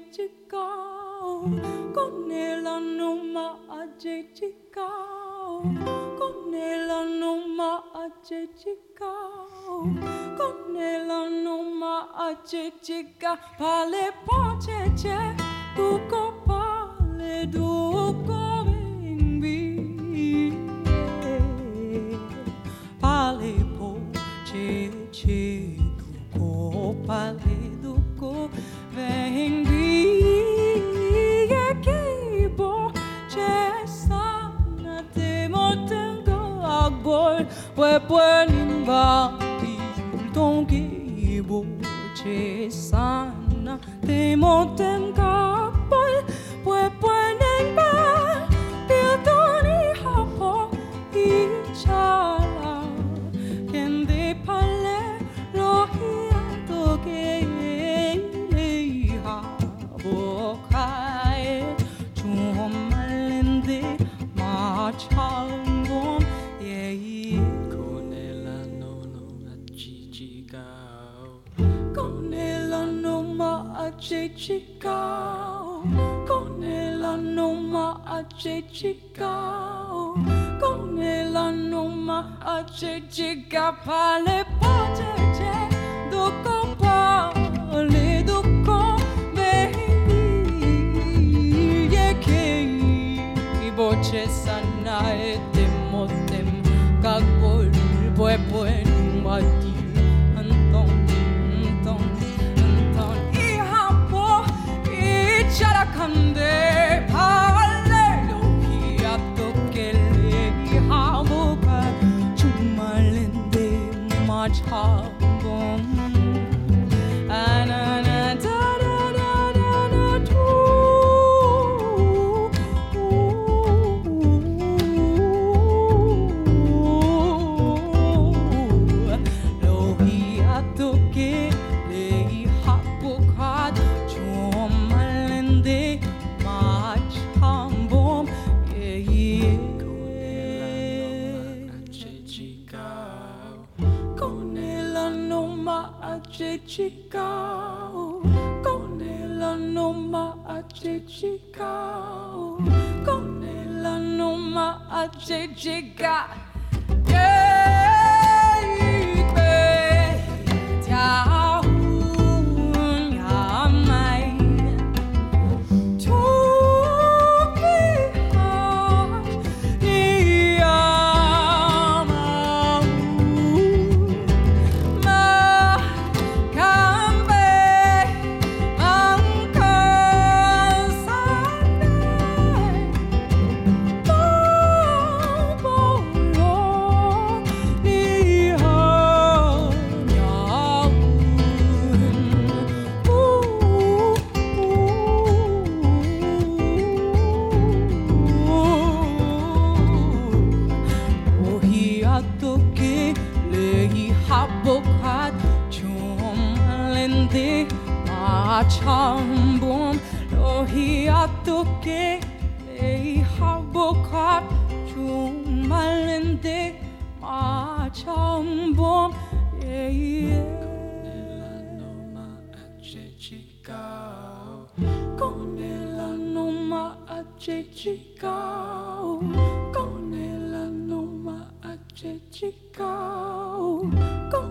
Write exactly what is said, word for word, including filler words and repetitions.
agecical, con ela numa agecical, con ela numa agecical, con ela numa agecical, pale poche tu copale du covingbi, pale poche tu copale du covingbi. Pue pue nimba il ton ki bo che sana te motem ka pue pue pue nimba il ton i hapo i chala kende pale lo hi to ke le ha bo kai chum malende ma chalbon ye agecical, con ela numa agecical, con ela numa agecical, pale poche do copale do covingbi, ye che boche sana e temotem cagol pue pue numati anton anton Charakande Hallelujah Tokele Hamuka Chumalende Majhabum Anana da da da da da tu Lohia Tokele Hamuka agecical, con ela numa agecical, con ela numa agecical. Yeah, yeah, Habokat chumalende machambum lohiatoke lei habokat chumalende machambum con ela numa agecical, con ela numa agecical, con